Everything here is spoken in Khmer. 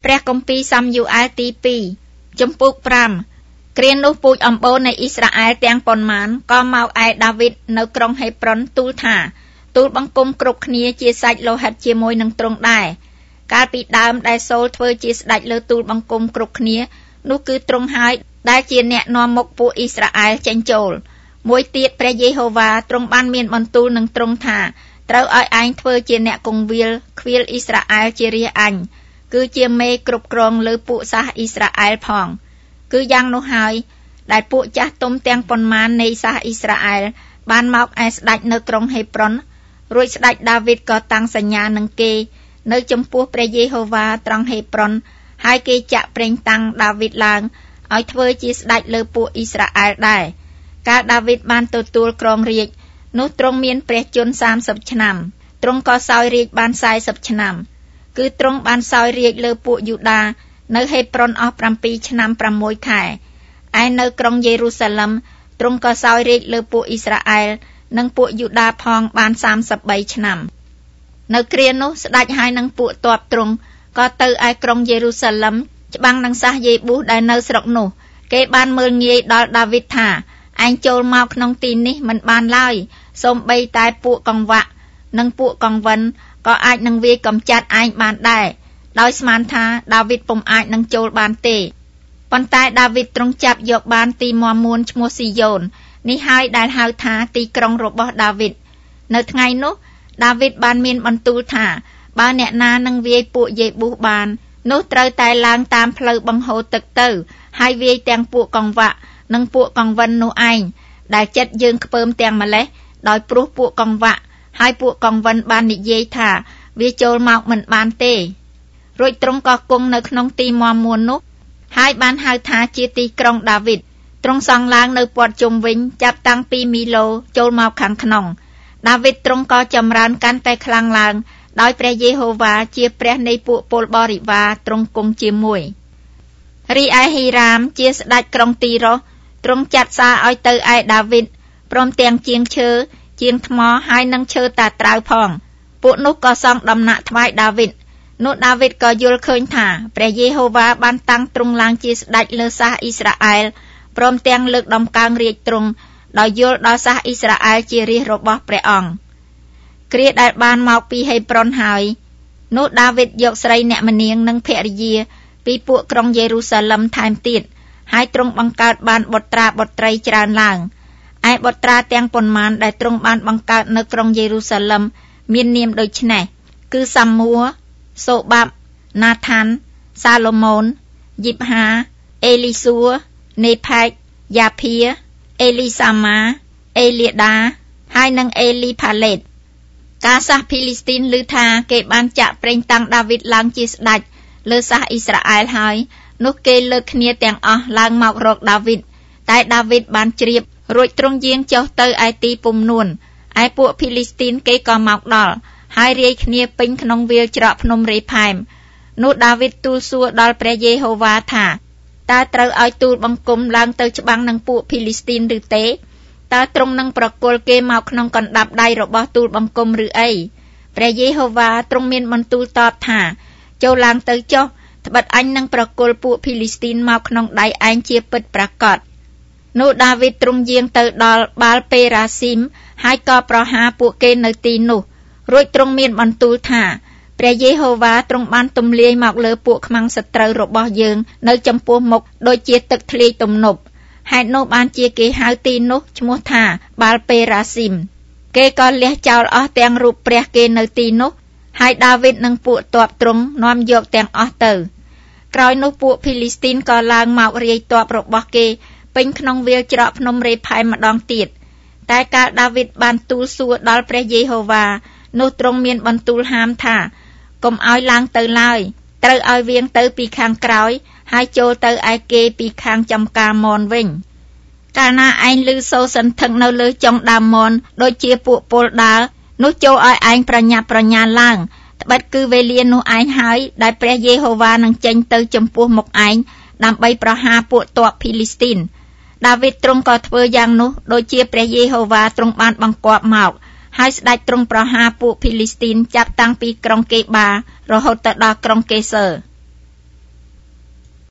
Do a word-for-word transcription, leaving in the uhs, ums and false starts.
ព្រះគម្ពីរសាមយូអែលទីពីរចំពុកប្រាំគ្រានោះពូជអម្បូរនៃអ៊ីស្រាអែលទាំងប៉ុន្មានក៏មកឯដាវីតនៅក្រុងហេប្រុនទូលថាទូលបង្គំគ្រប់គ្នាជាសាច់លោហិតជាមួយនឹងទ្រង់ដែរកាលពីដើមដែលសូលធ្វើជាស្ដេចលើទូលបង្គំគ្រប់គ្នានោះគឺទ្រង់ហើយដែលជាអ្នកនាំមុខពួកអ៊ីស្រាអែលចេញចូលមួយទៀតព្រះយេហូវ៉ាទ្រង់បានមានបន្ទូលនឹងទ្រង់ថាត្រូវឲ្យឯងធ្វើជាអ្នកគង្វាលខ្វៀលអ៊ីស្រាអែលជារាជអញគឺជាមេគ្រប់គ្រងលើពួកសាសអ៊ីស្រាអែលផងគឺយ៉ាងនោះហើយដែលពួកចាស់ទុំទាំងប៉ុន្មាននៃសាសអ៊ីស្រាអែលបានមកឯស្ដេចនៅក្រុងហេប្រុនរួចស្ដេចដាវីតក៏តាំងសញ្ញានឹងគេនៅចំពោះព្រះយេហូវ៉ាត្រង់ហេប្រុនហើយគេចាក់ប្រេងតាំងដាវីតឡើងឲ្យធ្វើជាស្ដេចលើពួកអ៊ីស្រាអែលដែរកាលដាវីតបានទទួលគ្រងរាជ្យនោះទ្រង់មានព្រះជន្មសាមសិបឆ្នាំទ្រង់ក៏សោយរាជ្យបានសែសិបឆ្នាំគឺទ្រង់បានសោយរាជ្យលើពួកយូដានៅហេប្រុនអស់ប្រាំពីរឆ្នាំប្រាំមួយខែឯនៅក្រុងយេរូសាឡឹមទ្រង់ក៏សោយរាជ្យលើពួកអ៊ីស្រាអែលនិងពួកយូដាផងបានសាមសិបបីឆ្នាំនៅគ្រានោះស្ដេចហើយនឹងពួកទ័ពទ្រង់ក៏ទៅឯក្រុងយេរូសាឡឹមច្បាំងនឹងសាសយេប៊ូសដែលនៅស្រុកនោះគេបានមើលងាយដល់ដាវីតថាឯងចូលមកក្នុងទីនេះមិនបានឡើយសូម្បីតែពួកកង្វក់និងពួកកង្វិនក៏អាចនឹងវាយកំចាត់ឯងបានដែរដោយស្មានថាដាវីតពុំអាចនឹងចូលបានទេប៉ុន្តែដាវីតទ្រង់ចាប់យកបានទីមាំមួនឈ្មោះស៊ីយ៉ូននេះហើយដែលហៅថាទីក្រុងរបស់ដាវីតនៅថ្ងៃនោះដាវីតបានមានបន្ទូលថាបើអ្នកណានឹងវាយពួកយេប៊ូសបាននោះត្រូវតែឡើងតាមផ្លូវបង្ហូរទឹកទៅហើយវាយទាំងពួកកង្វក់និងពួកកង្វិននោះឯងដែលចិត្តយើងខ្ពើមទាំងម្លេះដោយព្រោះពួកកង្វក់ហើយពួកកង្វិនបាននិយាយថាវាចូលមកមិនបានទេរួចទ្រង់ក៏គង់នៅក្នុងទីមាំមួននោះហើយបានហៅថាជាទីក្រុងដាវីតទ្រង់សង់ឡើងនៅព័ទ្ធជុំវិញចាប់តាំងពីមីឡូចូលមកខាងក្នុងដាវីតទ្រង់ក៏ចម្រើនកាន់តែខ្លាំងឡើងដោយព្រះយេហូវ៉ាជាព្រះនៃពួកពលបរិវារទ្រង់គង់ជាមួយរីឯហីរាមជាស្ដេចក្រុងទីរ៉ូសទ្រង់ចាត់សារឲ្យទៅឯដាវីតព្រមទាំងជាងឈើជាងថ្មហើយនឹងឈើតាត្រាវផងពួកនោះក៏សង់ដំណាក់ថ្វាយដាវីតនោះដាវីតក៏យល់ឃើញថាព្រះយេហូវ៉ាបានតាំងទ្រង់ឡើងជាស្ដេចលើសាសអ៊ីស្រាអែលព្រមទាំងលើកដំកើងរាជទ្រង់ដោយយល់ដល់សាសអ៊ីស្រាអែលជារាជរបស់ព្រះអង្គគ្រាដែលបានមកពីហេប្រុនហើយនោះដាវីតយកស្រីអ្នកម្នាងនិងភរិយាពីពួកក្រុងយេរូសាឡឹមថែមទៀតហើយទ្រង់បង្កើតបានបុត្រាបុត្រីច្រើនឡើងឯបុត្រាទាំងប៉ុន្មានដែលទ្រង់បានបង្កើតនៅក្រុងយេរូសាឡឹមមាននាមដូចនេះគឺសាមួសូបាប់ណាថានសាឡូមោនយីបហាអេលីស៊ូនេផេកយ៉ាភីអេលីសាម៉ាអេលៀដាហើយនិងអេលីផាឡេតការសាសភីលីស្ទីនឮថាគេបានចាក់ប្រេងតាំងដាវីតឡើងជាស្ដេចលើសាសអ៊ីស្រាអែលហើយនោះគេលើកគ្នាទាំងអស់ឡើងមករកដាវីតតែដាវីតបានជ្រាបរួចទ្រង់យាងចុះទៅឯទីពំនួនឯពួកភីលីស្ទីនគេក៏មកដល់ហើយរាយគ្នាពេញក្នុងវាលច្រកភ្នំរេផែមនោះដាវីតទូលសួរដល់ព្រះយេហូវ៉ាថាតើត្រូវឲ្យទូលបង្គំឡើងទៅច្បាំងនឹងពួកភីលីស្ទីនឬទេតើទ្រង់នឹងប្រគល់គេមកក្នុងកណ្ដាប់ដៃរបស់ទូលបង្គំឬអីព្រះយេហូវ៉ាទ្រង់មានបន្ទូលតបថាចូលឡើងទៅចុះត្បិតអញនឹងប្រគល់ពួកភីលីស្ទីនមកក្នុងដៃឯងជាពិតប្រាកដនោះដាវីតទ្រង់យាងទៅដល់បាល់ពេរ៉ាស៊ីមហើយក៏ប្រហារពួកគេនៅទីនោះរួចទ្រង់មានបន្ទូលថាព្រះយេហូវ៉ាទ្រង់បានទម្លាយមកលើពួកខ្មាំងសត្រូវរបស់យើងនៅចំពោះមុខដូចជាទឹកធ្លាយទំនប់ហេតុនោះបានជាគេហៅទីនោះឈ្មោះថាបាល់ពេរ៉ាស៊ីមគេក៏លះចោលអស់ទាំងរូបព្រះគេនៅទីនោះហើយដាវីតនិងពួកទ័ពទ្រង់នាំយកទាំងអស់ទៅក្រោយនោះពួកភីលីស្ទីនក៏ឡើងមករាយទ័ពរបស់គេពេញក្នុងវាលច្រកភ្នំរេផែមម្ដងទៀតតែកាលដាវីតបានទូលសួរដល់ព្រះយេហូវ៉ានោះទ្រង់មានបន្ទូលហាមថាកុំឲ្យឡើងទៅឡើយត្រូវឲ្យវៀងទៅពីខាងក្រោយហើយចូលទៅឯគេពីខាងចំការមនវិញកាលណាឯងឮសូរសន្ធឹកនៅលើចុងដើមមនដូចជាពួកពលដើរនោះចូលឲ្យឯងប្រញាប់ប្រញាល់ឡើងត្បិតគឺវេលានោះឯងហើយដែលព្រះយេហូវ៉ានឹងចេញទៅចំពោះមុខឯងដើម្បីប្រហារពួកទ័ពភីលីស្ទីនដាវីតទ្រង់ក៏ធ្វើយ៉ាងនោះដូចជាព្រះយេហូវ៉ាទ្រង់បានបង្គាប់មកហើយស្ដេចទ្រង់ប្រហារពួកភីលីស្ទីនចាប់តាំងពីក្រុងកេបារហូតទៅដល់ក្រុងកេសឺ